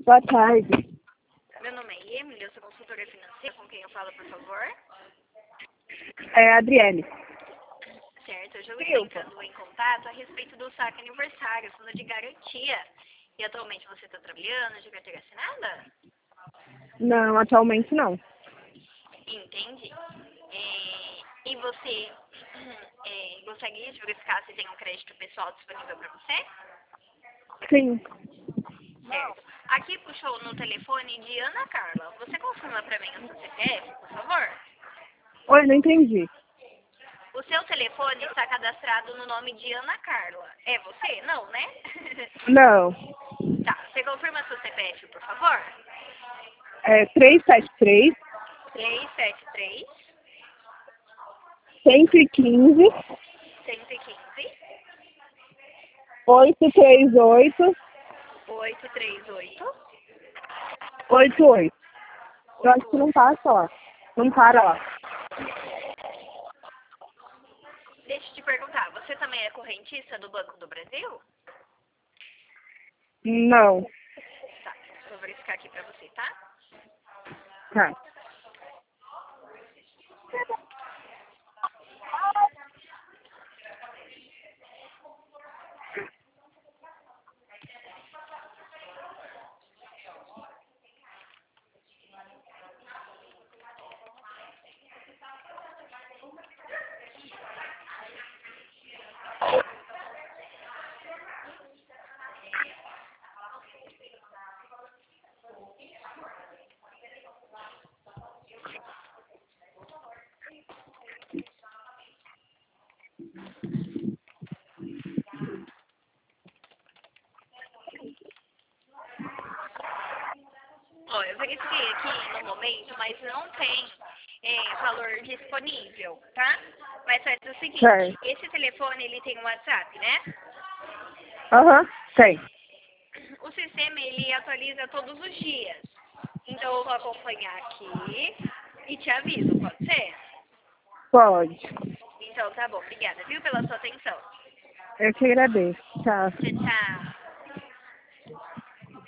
Boa tarde. Meu nome é Emily, eu sou consultora financeira. Com quem eu falo, por favor? É a Adriele. Certo, hoje eu estou entrando em contato a respeito do saque aniversário, fundo de garantia. E atualmente você está trabalhando de carteira assinada? Não, atualmente não. Entendi. E você gostaria de verificar se tem um crédito pessoal disponível para você? Sim. Certo. Aqui puxou no telefone de Ana Carla. Você confirma para mim o seu CPF, por favor? Oi, não entendi. O seu telefone está cadastrado no nome de Ana Carla. É você? Não, né? Não. Tá. Você confirma seu CPF, por favor? É 373 373 115 115 838 838 88. Eu acho que não 88. passa, ó. Não para, ó. Deixa eu te perguntar, você também é correntista do Banco do Brasil? Não. Tá. Vou verificar aqui pra você, tá? Tá. Ó, eu verifiquei aqui no momento, mas não tem valor disponível, tá? Mas faz o seguinte, Certo. esse telefone ele tem um WhatsApp, né? Aham, tem. O sistema ele atualiza todos os dias. Então eu vou acompanhar aqui e te aviso, pode ser? Pode. Então tá bom, obrigada, viu, pela sua atenção. Eu que agradeço. Tchau. Tchau, tchau.